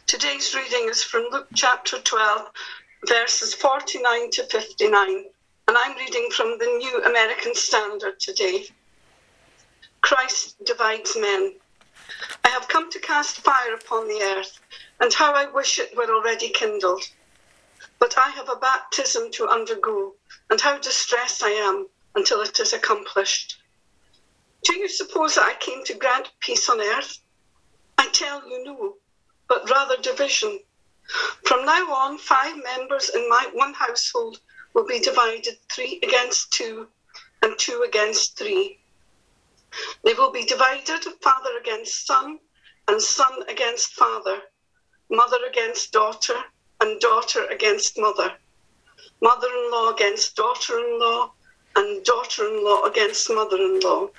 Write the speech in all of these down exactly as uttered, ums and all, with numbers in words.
Today's reading is from Luke chapter twelve, verses forty-nine to fifty-nine, and I'm reading from the New American Standard today. Christ divides men. I have come to cast fire upon the earth, and how I wish it were already kindled. But I have a baptism to undergo, and how distressed I am until it is accomplished. Do you suppose that I came to grant peace on earth? I tell you no, but rather division. From now on, five members in my one household will be divided, three against two, and two against three. They will be divided, father against son, and son against father, mother against daughter, and daughter against mother, mother-in-law against daughter-in-law, and daughter-in-law against mother-in-law.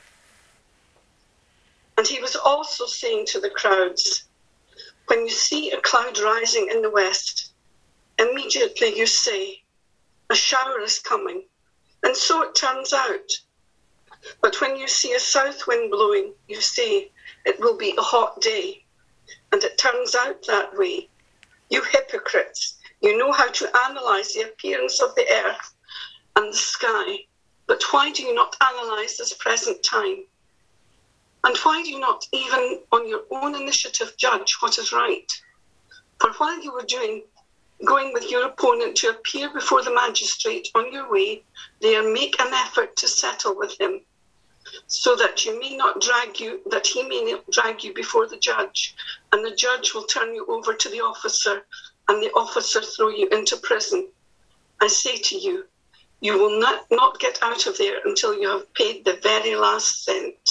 And he was also saying to the crowds, when you see a cloud rising in the west, immediately you say, a shower is coming, and so it turns out. But when you see a south wind blowing, you say, it will be a hot day, and it turns out that way. You hypocrites, you know how to analyze the appearance of the earth and the sky, but why do you not analyze this present time? And why do you not even on your own initiative judge what is right? For while you were doing, going with your opponent to appear before the magistrate on your way, there make an effort to settle with him, so that you may not drag you, that he may not drag you before the judge, and the judge will turn you over to the officer, and the officer throw you into prison. I say to you, you will not, not get out of there until you have paid the very last cent.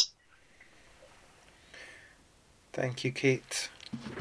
Thank you, Kate.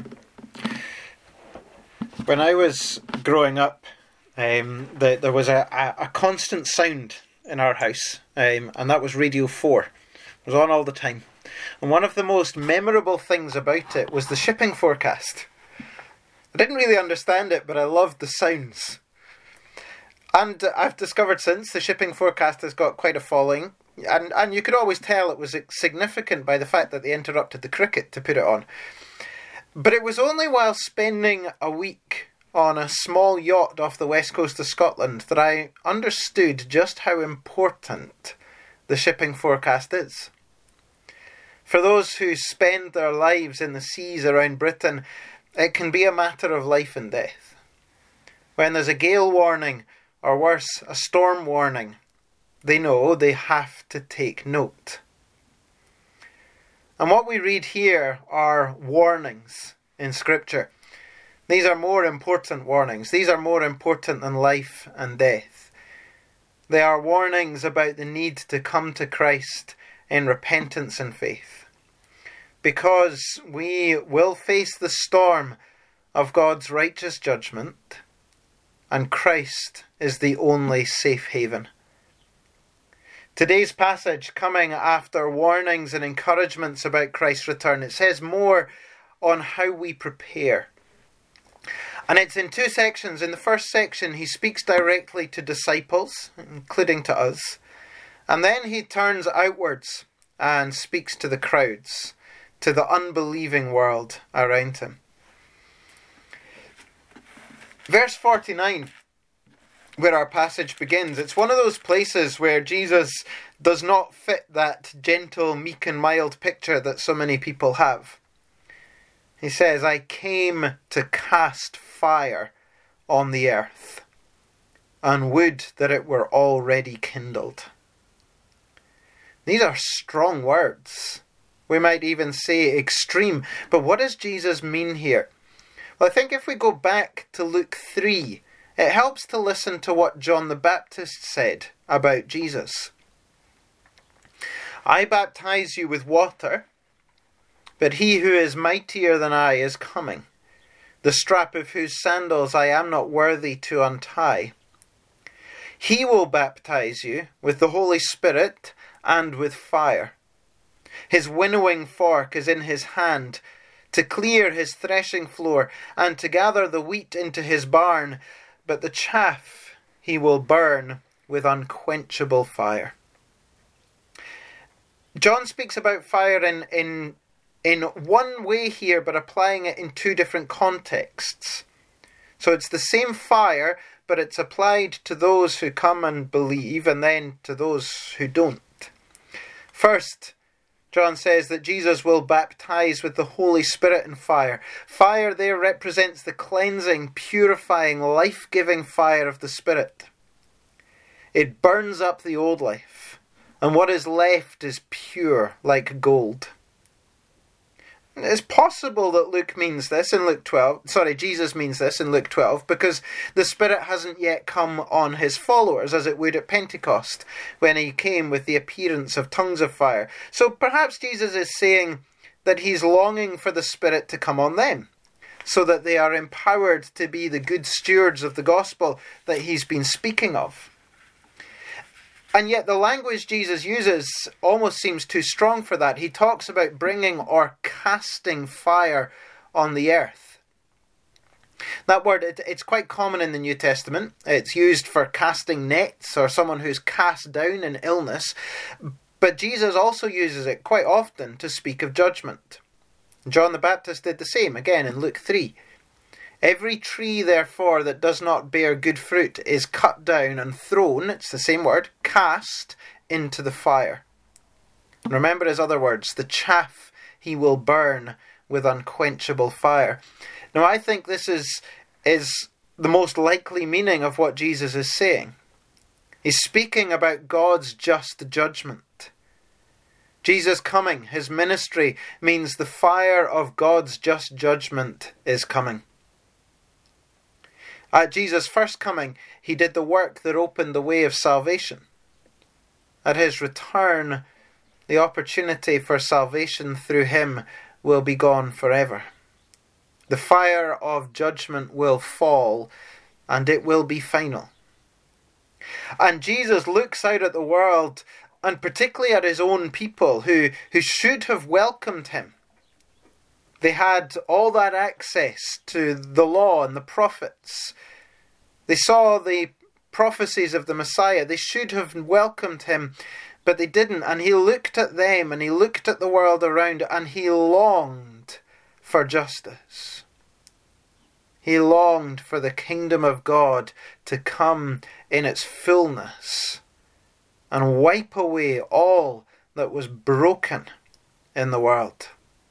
When I was growing up, um, the, there was a, a, a constant sound in our house, um, and that was Radio four. It was on all the time. And one of the most memorable things about it was the shipping forecast. I didn't really understand it, but I loved the sounds. And I've discovered since the shipping forecast has got quite a following. And and you could always tell it was significant by the fact that they interrupted the cricket to put it on. But it was only while spending a week on a small yacht off the west coast of Scotland that I understood just how important the shipping forecast is. For those who spend their lives in the seas around Britain, it can be a matter of life and death. When there's a gale warning, or worse, a storm warning, they know they have to take note. And what we read here are warnings in Scripture. These are more important warnings. These are more important than life and death. They are warnings about the need to come to Christ in repentance and faith. Because we will face the storm of God's righteous judgment, and Christ is the only safe haven. Today's passage, coming after warnings and encouragements about Christ's return, it says more on how we prepare. And it's in two sections. In the first section, he speaks directly to disciples, including to us. And then he turns outwards and speaks to the crowds, to the unbelieving world around him. Verse forty-nine, where our passage begins, it's one of those places where Jesus does not fit that gentle, meek and mild picture that so many people have. He says, I came to cast fire on the earth, and would that it were already kindled. These are strong words. We might even say extreme. But what does Jesus mean here? Well, I think if we go back to Luke three, it helps to listen to what John the Baptist said about Jesus. I baptize you with water, but he who is mightier than I is coming, the strap of whose sandals I am not worthy to untie. He will baptize you with the Holy Spirit and with fire. His winnowing fork is in his hand, to clear his threshing floor and to gather the wheat into his barn, but the chaff he will burn with unquenchable fire. John speaks about fire in, in in one way here, but applying it in two different contexts. So it's the same fire, but it's applied to those who come and believe, and then to those who don't. First, John says that Jesus will baptize with the Holy Spirit and fire. Fire there represents the cleansing, purifying, life-giving fire of the Spirit. It burns up the old life, and what is left is pure, like gold. It's possible that Luke means this in Luke twelve, sorry, Jesus means this in Luke twelve, because the Spirit hasn't yet come on his followers, as it would at Pentecost, when he came with the appearance of tongues of fire. So perhaps Jesus is saying that he's longing for the Spirit to come on them, so that they are empowered to be the good stewards of the gospel that he's been speaking of. And yet the language Jesus uses almost seems too strong for that. He talks about bringing or casting fire on the earth. That word, it, it's quite common in the New Testament. It's used for casting nets or someone who's cast down in illness. But Jesus also uses it quite often to speak of judgment. John the Baptist did the same, again in Luke three. Every tree, therefore, that does not bear good fruit is cut down and thrown, it's the same word, cast into the fire. And remember his other words, the chaff he will burn with unquenchable fire. Now, I think this is, is the most likely meaning of what Jesus is saying. He's speaking about God's just judgment. Jesus' coming, his ministry, means the fire of God's just judgment is coming. At Jesus' first coming, he did the work that opened the way of salvation. At his return, the opportunity for salvation through him will be gone forever. The fire of judgment will fall, and it will be final. And Jesus looks out at the world, and particularly at his own people, who, who should have welcomed him. They had all that access to the law and the prophets. They saw the prophecies of the Messiah. They should have welcomed him, but they didn't. And he looked at them and he looked at the world around and he longed for justice. He longed for the kingdom of God to come in its fullness and wipe away all that was broken in the world.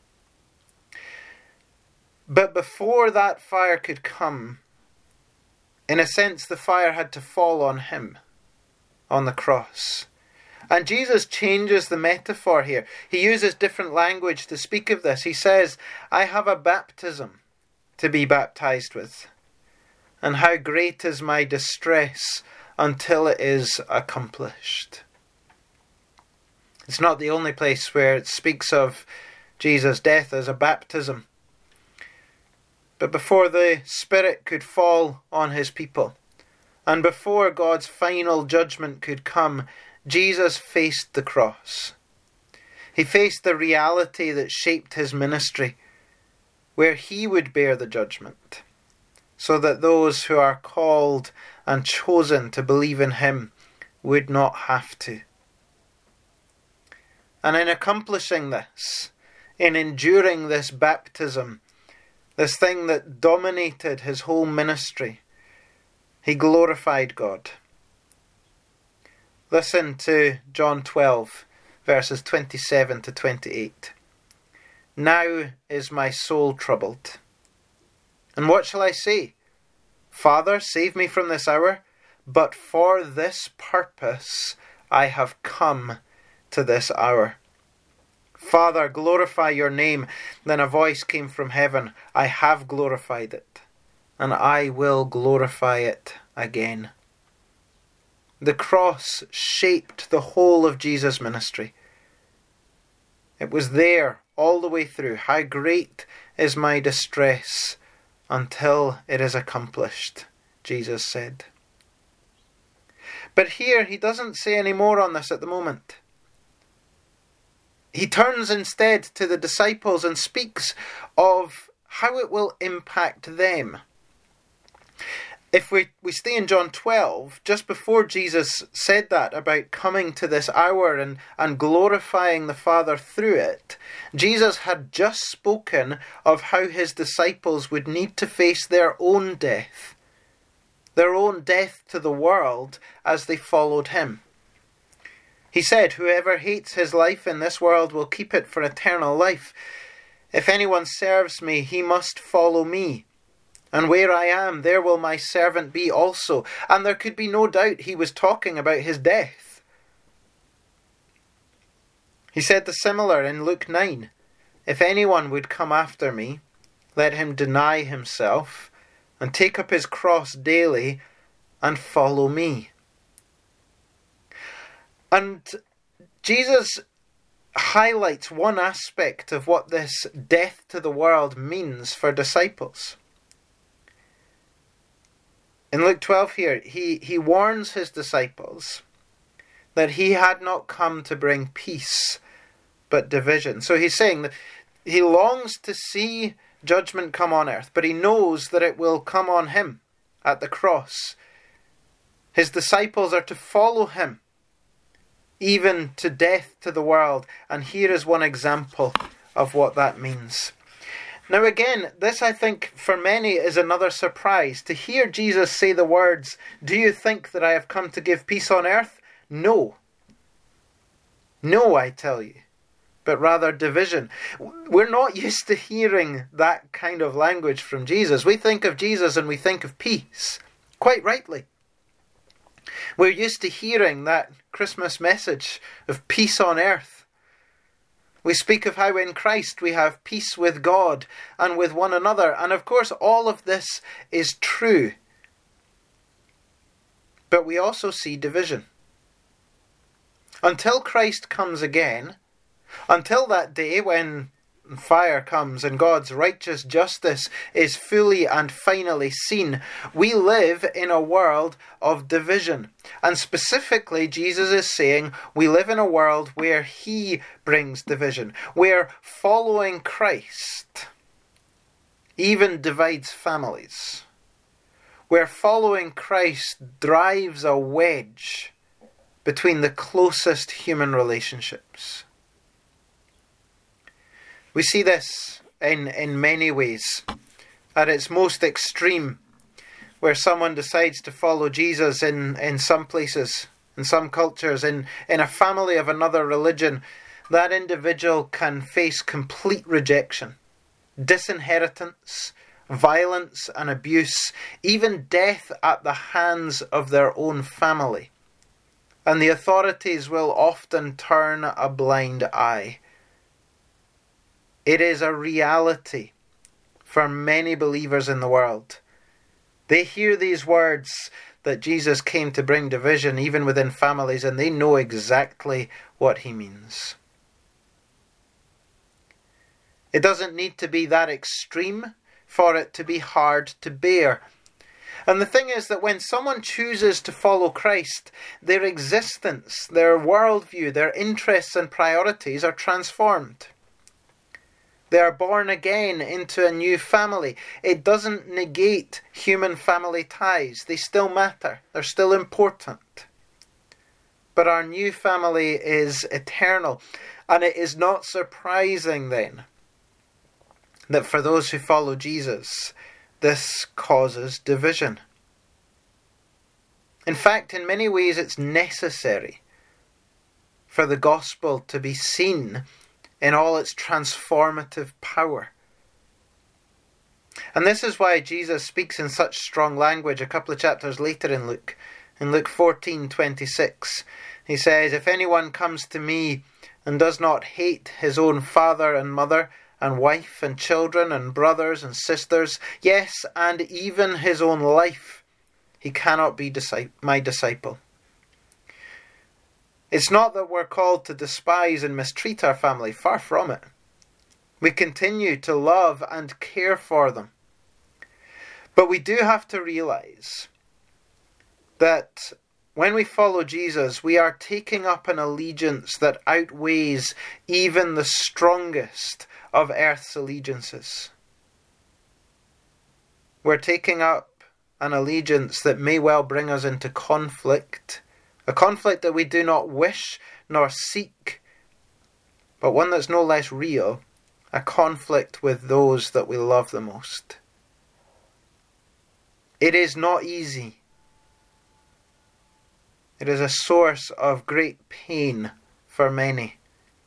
But before that fire could come, in a sense, the fire had to fall on him, on the cross. And Jesus changes the metaphor here. He uses different language to speak of this. He says, I have a baptism to be baptized with, and how great is my distress until it is accomplished. It's not the only place where it speaks of Jesus' death as a baptism. But before the Spirit could fall on his people, and before God's final judgment could come, Jesus faced the cross. He faced the reality that shaped his ministry, where he would bear the judgment, so that those who are called and chosen to believe in him would not have to. And in accomplishing this, in enduring this baptism, this thing that dominated his whole ministry, he glorified God. Listen to John twelve, verses twenty-seven to twenty-eight. Now is my soul troubled. And what shall I say? Father, save me from this hour, but for this purpose I have come to this hour. Father, glorify your name. Then a voice came from heaven. I have glorified it, and I will glorify it again. The cross shaped the whole of Jesus' ministry. It was there all the way through. How great is my distress until it is accomplished, Jesus said. But here he doesn't say any more on this at the moment. He turns instead to the disciples and speaks of how it will impact them. If we, we stay in John twelve, just before Jesus said that about coming to this hour and, and glorifying the Father through it, Jesus had just spoken of how his disciples would need to face their own death, their own death to the world as they followed him. He said, "Whoever hates his life in this world will keep it for eternal life. If anyone serves me, he must follow me. And where I am, there will my servant be also." And there could be no doubt he was talking about his death. He said the similar in Luke nine. "If anyone would come after me, let him deny himself and take up his cross daily and follow me." And Jesus highlights one aspect of what this death to the world means for disciples. In Luke twelve here, he, he warns his disciples that he had not come to bring peace, but division. So he's saying that he longs to see judgment come on earth, but he knows that it will come on him at the cross. His disciples are to follow him, even to death to the world. And here is one example of what that means. Now again, this I think for many is another surprise. To hear Jesus say the words, "Do you think that I have come to give peace on earth?" No. No, I tell you. But rather division. We're not used to hearing that kind of language from Jesus. We think of Jesus and we think of peace. Quite rightly. We're used to hearing that Christmas message of peace on earth. We speak of how in Christ we have peace with God and with one another. And of course, all of this is true. But we also see division. Until Christ comes again, until that day when fire comes and God's righteous justice is fully and finally seen, we live in a world of division. And specifically, Jesus is saying we live in a world where he brings division, where following Christ even divides families, where following Christ drives a wedge between the closest human relationships. We see this in, in many ways. At its most extreme, where someone decides to follow Jesus in, in some places, in some cultures, in, in a family of another religion, that individual can face complete rejection, disinheritance, violence and abuse, even death at the hands of their own family. And the authorities will often turn a blind eye. It is a reality for many believers in the world. They hear these words that Jesus came to bring division even within families, and they know exactly what he means. It doesn't need to be that extreme for it to be hard to bear. And the thing is that when someone chooses to follow Christ, their existence, their worldview, their interests and priorities are transformed. They are born again into a new family. It doesn't negate human family ties. They still matter. They're still important. But our new family is eternal. And it is not surprising then that for those who follow Jesus, this causes division. In fact, in many ways it's necessary for the gospel to be seen in all its transformative power. And this is why Jesus speaks in such strong language a couple of chapters later in Luke. In Luke fourteen twenty-six, he says, "If anyone comes to me and does not hate his own father and mother and wife and children and brothers and sisters, yes, and even his own life, he cannot be my disciple." It's not that we're called to despise and mistreat our family, far from it. We continue to love and care for them. But we do have to realise that when we follow Jesus, we are taking up an allegiance that outweighs even the strongest of earth's allegiances. We're taking up an allegiance that may well bring us into conflict, a conflict that we do not wish nor seek, but one that's no less real, a conflict with those that we love the most. It is not easy. It is a source of great pain for many.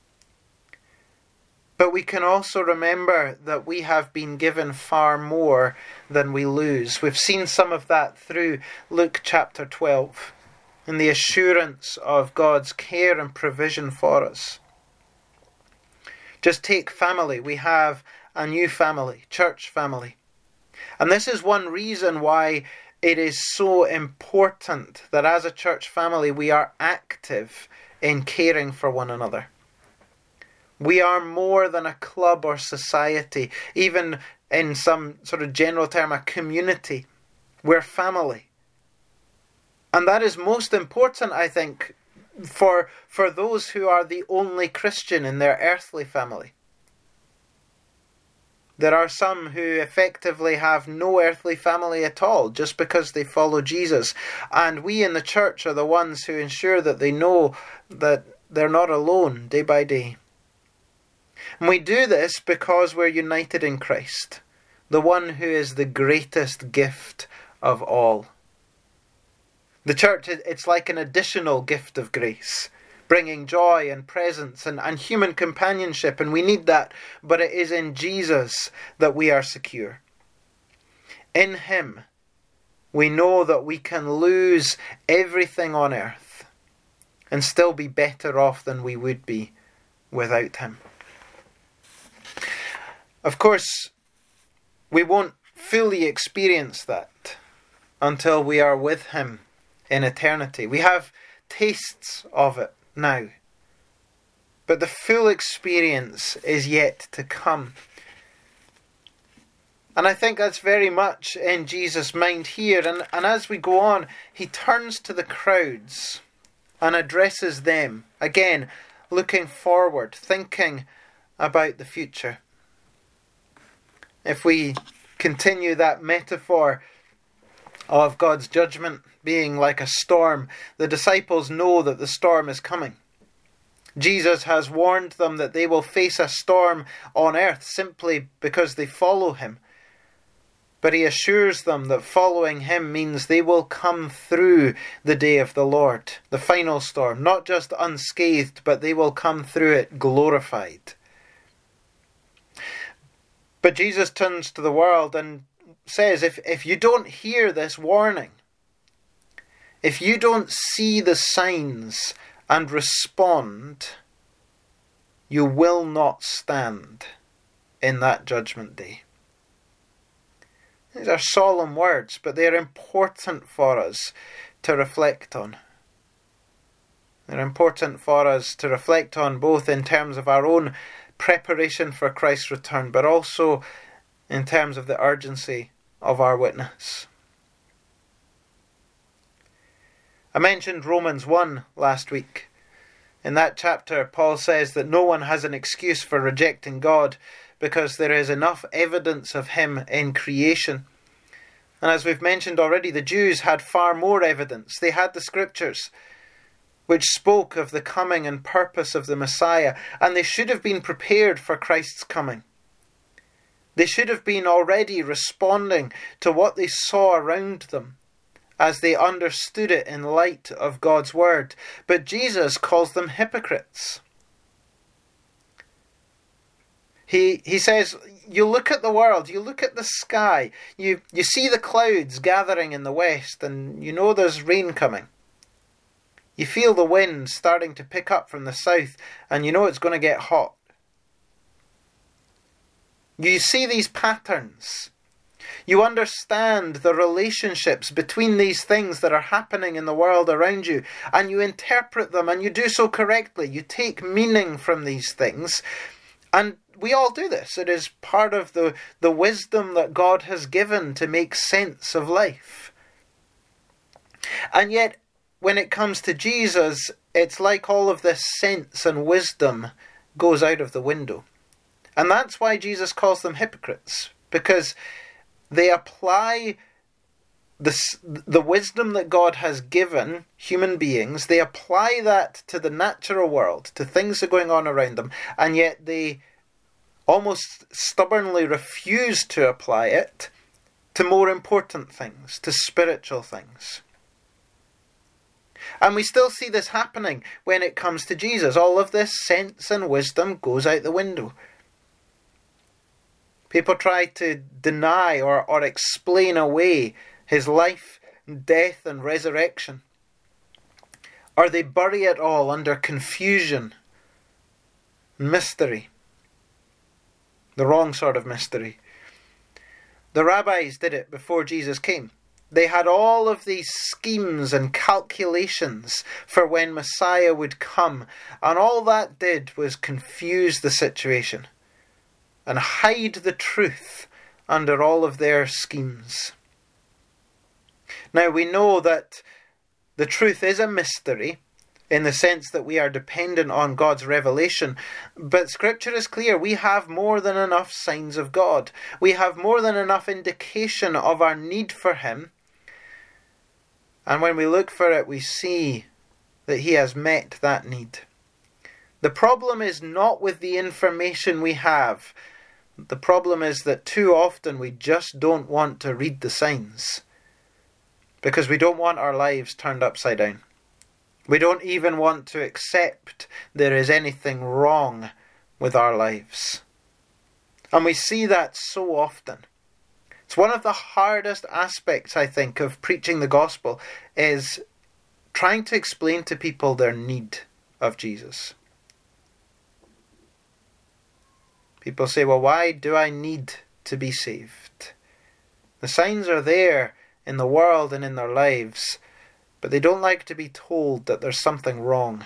But we can also remember that we have been given far more than we lose. We've seen some of that through Luke chapter twelve, and the assurance of God's care and provision for us. Just take family. We have a new family, church family. And this is one reason why it is so important that as a church family we are active in caring for one another. We are more than a club or society, even in some sort of general term, a community. We're family. And that is most important, I think, for, for those who are the only Christian in their earthly family. There are some who effectively have no earthly family at all, just because they follow Jesus. And we in the church are the ones who ensure that they know that they're not alone day by day. And we do this because we're united in Christ, the one who is the greatest gift of all. The church, it's like an additional gift of grace, bringing joy and presence and, and human companionship, and we need that, but it is in Jesus that we are secure. In Him, we know that we can lose everything on earth and still be better off than we would be without Him. Of course, we won't fully experience that until we are with Him in eternity. We have tastes of it now, but the full experience is yet to come. And I think that's very much in Jesus' mind here. And, and as we go on, He turns to the crowds and addresses them, again, looking forward, thinking about the future. If we continue that metaphor of God's judgment being like a storm, the disciples know that the storm is coming. Jesus has warned them that they will face a storm on earth simply because they follow Him. But He assures them that following Him means they will come through the day of the Lord, the final storm, not just unscathed, but they will come through it glorified. But Jesus turns to the world and says, if, if you don't hear this warning, if you don't see the signs and respond, you will not stand in that judgment day. These are solemn words, but they are important for us to reflect on. They're important for us to reflect on both in terms of our own preparation for Christ's return, but also in terms of the urgency of our witness. I mentioned Romans one last week. In that chapter, Paul says that no one has an excuse for rejecting God because there is enough evidence of Him in creation. And as we've mentioned already, the Jews had far more evidence. They had the Scriptures, which spoke of the coming and purpose of the Messiah, and they should have been prepared for Christ's coming. They should have been already responding to what they saw around them as they understood it in light of God's Word. But Jesus calls them hypocrites. He he says, you look at the world, you look at the sky, you, you see the clouds gathering in the west, and you know there's rain coming. You feel the wind starting to pick up from the south, and you know it's going to get hot. You see these patterns. You understand the relationships between these things that are happening in the world around you, and you interpret them, and you do so correctly. You take meaning from these things, and we all do this. It is part of the, the wisdom that God has given to make sense of life. And yet, when it comes to Jesus, it's like all of this sense and wisdom goes out of the window. And that's why Jesus calls them hypocrites, because they apply the, the wisdom that God has given human beings, they apply that to the natural world, to things that are going on around them, and yet they almost stubbornly refuse to apply it to more important things, to spiritual things. And we still see this happening when it comes to Jesus. All of this sense and wisdom goes out the window. People try to deny or, or explain away his life, death and resurrection. Or they bury it all under confusion, mystery. The wrong sort of mystery. The rabbis did it before Jesus came. They had all of these schemes and calculations for when Messiah would come, and all that did was confuse the situation and hide the truth under all of their schemes. Now we know that the truth is a mystery in the sense that we are dependent on God's revelation, but Scripture is clear. We have more than enough signs of God. We have more than enough indication of our need for Him. And when we look for it, we see that He has met that need. The problem is not with the information we have. The problem is that too often we just don't want to read the signs, because we don't want our lives turned upside down. We don't even want to accept there is anything wrong with our lives. And we see that so often. It's one of the hardest aspects, I think, of preaching the gospel, is trying to explain to people their need of Jesus. People say, well, why do I need to be saved? The signs are there in the world and in their lives, but they don't like to be told that there's something wrong.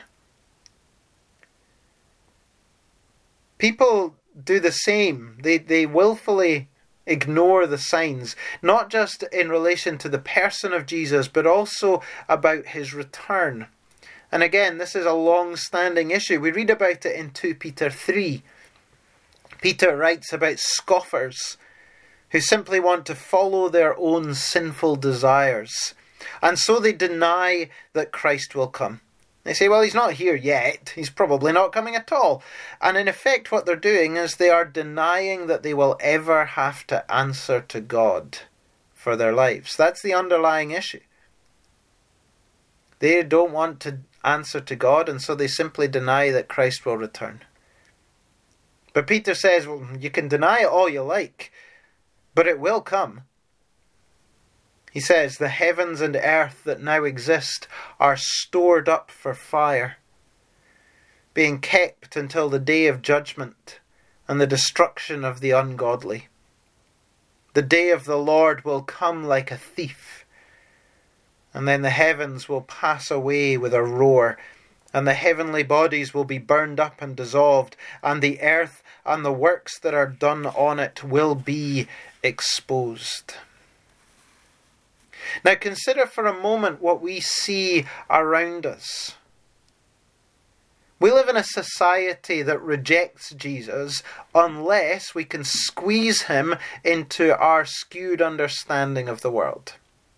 People do the same. They, they willfully ignore the signs, not just in relation to the person of Jesus, but also about His return. And again, this is a long-standing issue. We read about it in Second Peter three. Peter writes about scoffers who simply want to follow their own sinful desires. And so they deny that Christ will come. They say, well, He's not here yet. He's probably not coming at all. And in effect, what they're doing is they are denying that they will ever have to answer to God for their lives. That's the underlying issue. They don't want to answer to God, and so they simply deny that Christ will return. But Peter says, well, you can deny it all you like, but it will come. He says, the heavens and earth that now exist are stored up for fire, being kept until the day of judgment and the destruction of the ungodly. The day of the Lord will come like a thief, and then the heavens will pass away with a roar, and the heavenly bodies will be burned up and dissolved, and the earth and the works that are done on it will be exposed. Now consider for a moment what we see around us. We live in a society that rejects Jesus unless we can squeeze Him into our skewed understanding of the world.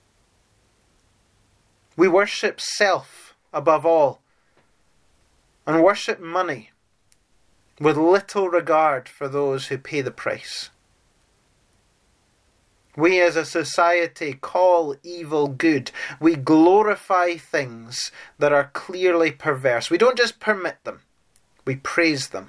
We worship self above all, and worship money with little regard for those who pay the price. We as a society call evil good. We glorify things that are clearly perverse. We don't just permit them, we praise them.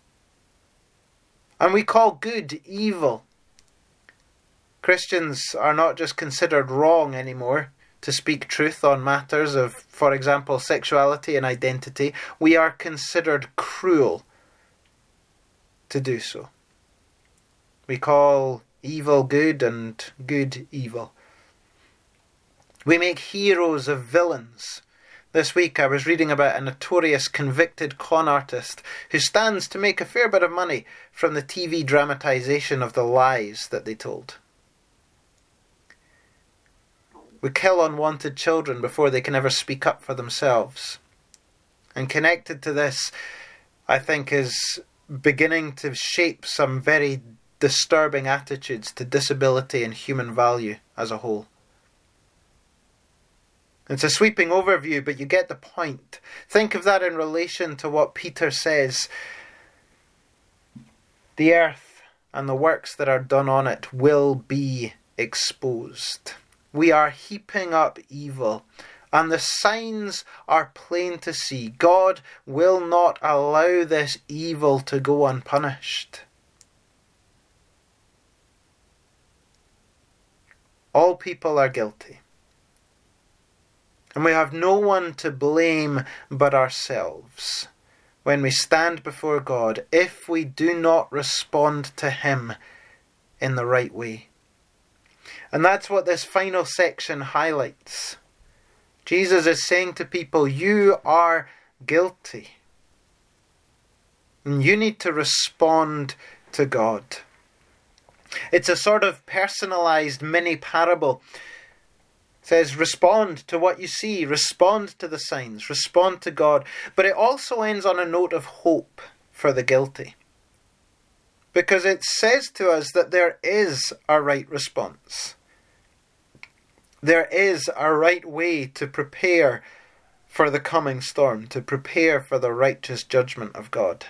And we call good evil. Christians are not just considered wrong anymore to speak truth on matters of, for example, sexuality and identity. We are considered cruel to do so. We call evil good and good evil. We make heroes of villains. This week I was reading about a notorious convicted con artist who stands to make a fair bit of money from the T V dramatisation of the lies that they told. We kill unwanted children before they can ever speak up for themselves. And connected to this, I think, is beginning to shape some very disturbing attitudes to disability and human value as a whole. It's a sweeping overview, but you get the point. Think of that in relation to what Peter says. The earth and the works that are done on it will be exposed. We are heaping up evil, and the signs are plain to see. God will not allow this evil to go unpunished. All people are guilty. And we have no one to blame but ourselves when we stand before God if we do not respond to Him in the right way. And that's what this final section highlights. Jesus is saying to people, you are guilty. And you need to respond to God. It's a sort of personalized mini parable. It says, respond to what you see, respond to the signs, respond to God. But it also ends on a note of hope for the guilty. Because it says to us that there is a right response. There is a right way to prepare for the coming storm, to prepare for the righteous judgment of God.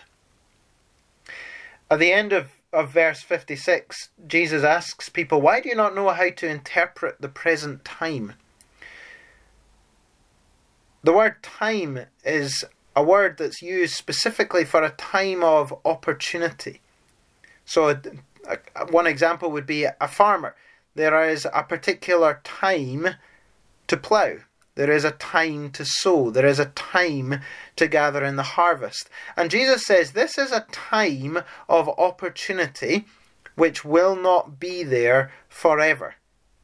At the end of Of verse fifty-six, Jesus asks people, why do you not know how to interpret the present time? The word time is a word that's used specifically for a time of opportunity. So one example would be a farmer. There is a particular time to plough. There is a time to sow. There is a time to gather in the harvest. And Jesus says this is a time of opportunity which will not be there forever.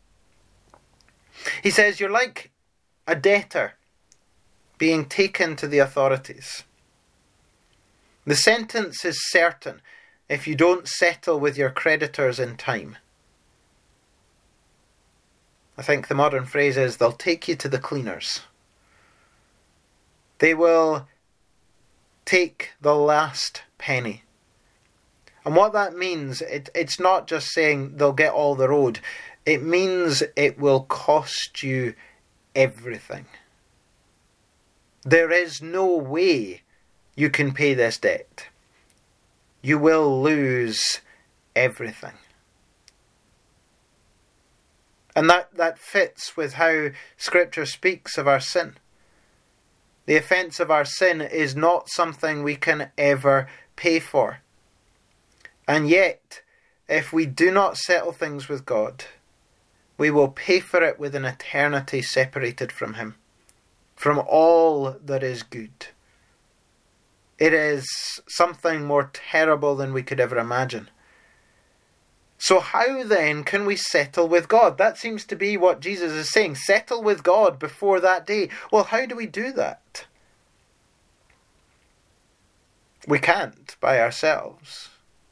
He says you're like a debtor being taken to the authorities. The sentence is certain if you don't settle with your creditors in time. I think the modern phrase is, they'll take you to the cleaners. They will take the last penny. And what that means, it, it's not just saying they'll get all the road. It means it will cost you everything. There is no way you can pay this debt. You will lose everything. And that, that fits with how Scripture speaks of our sin. The offence of our sin is not something we can ever pay for. And yet, if we do not settle things with God, we will pay for it with an eternity separated from Him, from all that is good. It is something more terrible than we could ever imagine. So how then can we settle with God? That seems to be what Jesus is saying. Settle with God before that day. Well, how do we do that? We can't by ourselves.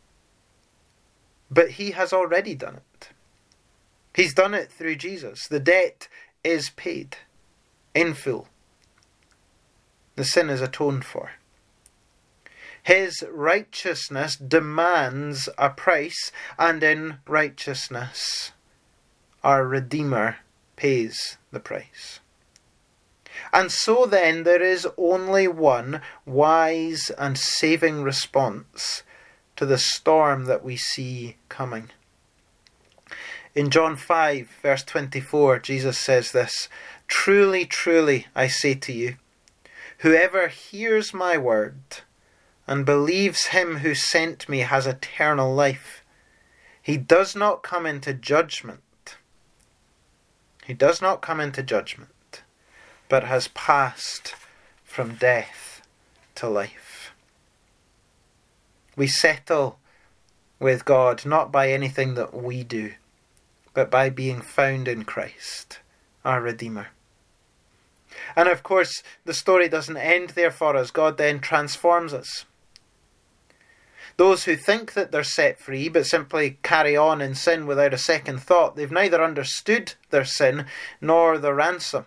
But He has already done it. He's done it through Jesus. The debt is paid in full. The sin is atoned for. His righteousness demands a price, and in righteousness our Redeemer pays the price. And so then there is only one wise and saving response to the storm that we see coming. In John five, verse twenty-four, Jesus says this, "Truly, truly, I say to you, whoever hears my word and believes Him who sent me has eternal life. He does not come into judgment. He does not come into judgment, but has passed from death to life." We settle with God not by anything that we do, but by being found in Christ, our Redeemer. And of course, the story doesn't end there for us. God then transforms us. Those who think that they're set free but simply carry on in sin without a second thought, they've neither understood their sin nor the ransom.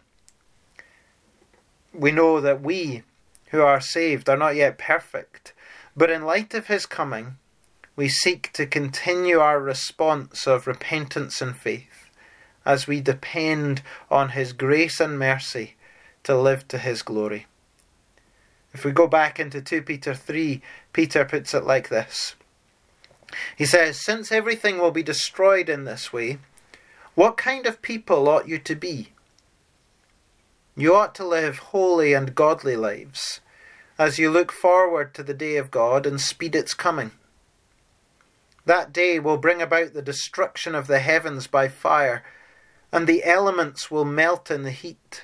We know that we who are saved are not yet perfect, but in light of His coming, we seek to continue our response of repentance and faith as we depend on his grace and mercy to live to his glory. If we go back into Second Peter three, Peter puts it like this. He says, "Since everything will be destroyed in this way, what kind of people ought you to be? You ought to live holy and godly lives as you look forward to the day of God and speed its coming. That day will bring about the destruction of the heavens by fire, and the elements will melt in the heat.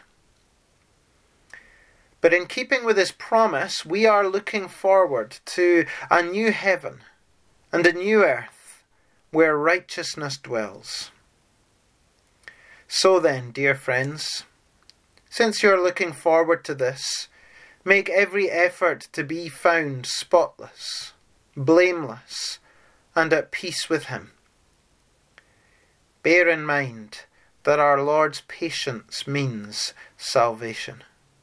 But in keeping with his promise, we are looking forward to a new heaven and a new earth where righteousness dwells. So then, dear friends, since you are looking forward to this, make every effort to be found spotless, blameless, and at peace with him. Bear in mind that our Lord's patience means salvation."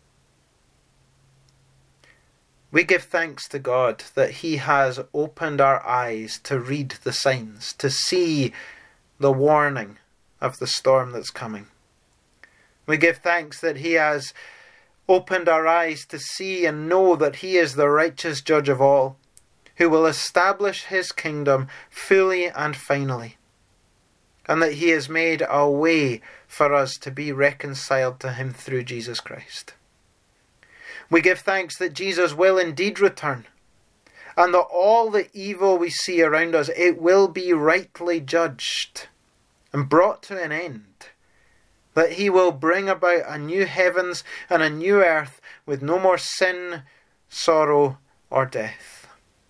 We give thanks to God that he has opened our eyes to read the signs, to see the warning of the storm that's coming. We give thanks that he has opened our eyes to see and know that he is the righteous judge of all, who will establish his kingdom fully and finally, and that he has made a way for us to be reconciled to him through Jesus Christ. We give thanks that Jesus will indeed return, and that all the evil we see around us, it will be rightly judged and brought to an end, that he will bring about a new heavens and a new earth with no more sin, sorrow, or death.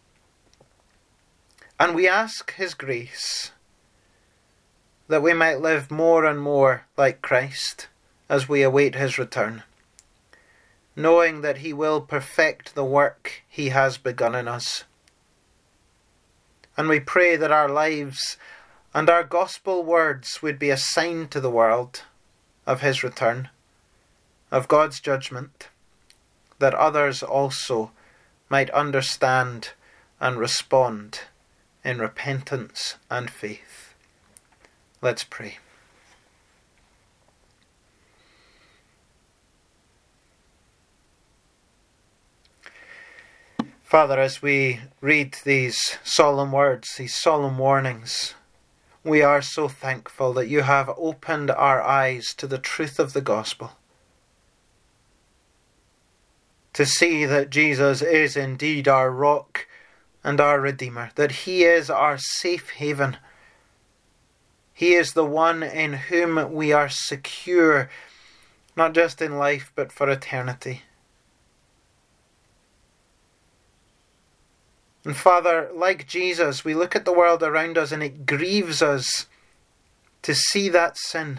And we ask his grace that we might live more and more like Christ as we await his return, knowing that he will perfect the work he has begun in us. And we pray that our lives and our gospel words would be a sign to the world of his return, of God's judgment, that others also might understand and respond in repentance and faith. Let's pray. Father, as we read these solemn words, these solemn warnings, we are so thankful that you have opened our eyes to the truth of the gospel, to see that Jesus is indeed our rock and our Redeemer, that he is our safe haven. He is the one in whom we are secure, not just in life, but for eternity. And Father, like Jesus, we look at the world around us and it grieves us to see that sin,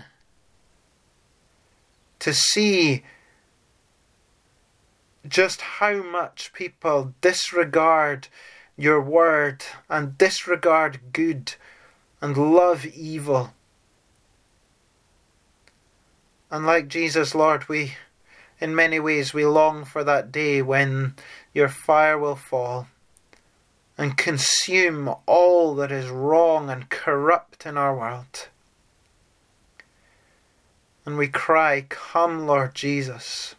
to see just how much people disregard your word and disregard good and love evil. And like Jesus, Lord, we, in many ways, we long for that day when your fire will fall and consume all that is wrong and corrupt in our world. And we cry, "Come, Lord Jesus."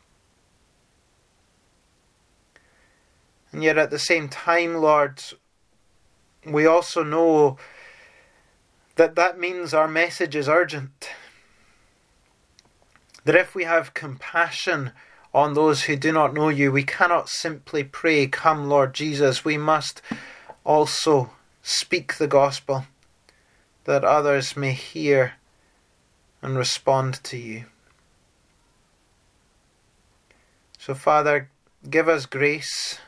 And yet at the same time, Lord, we also know that that means our message is urgent. That if we have compassion on those who do not know you, we cannot simply pray, "Come, Lord Jesus." We must also speak the gospel, that others may hear and respond to you. So, Father, give us grace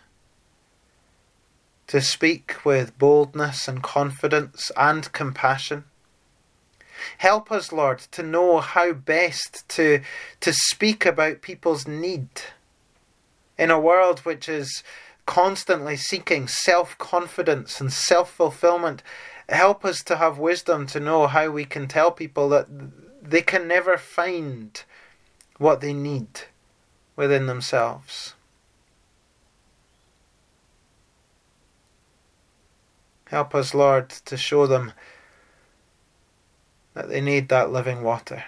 to speak with boldness and confidence and compassion. Help us, Lord, to know how best to, to speak about people's need in a world which is constantly seeking self-confidence and self-fulfillment. Help us to have wisdom to know how we can tell people that they can never find what they need within themselves. Help us, Lord, to show them that they need that living water.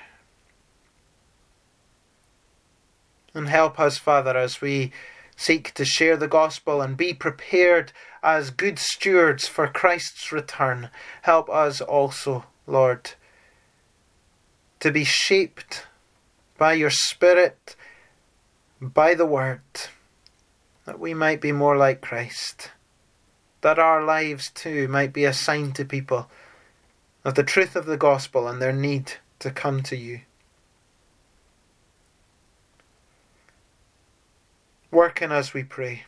And help us, Father, as we seek to share the gospel and be prepared as good stewards for Christ's return. Help us also, Lord, to be shaped by your Spirit, by the Word, that we might be more like Christ, that our lives too might be a sign to people of the truth of the gospel and their need to come to you. Work in us, we pray.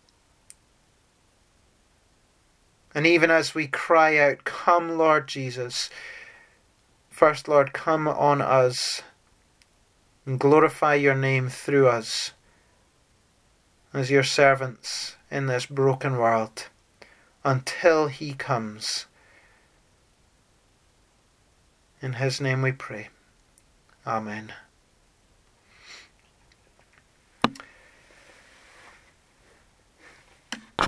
And even as we cry out, come, Lord Jesus, first, Lord, come on us and glorify your name through us as your servants in this broken world until he comes. In his name we pray. Amen.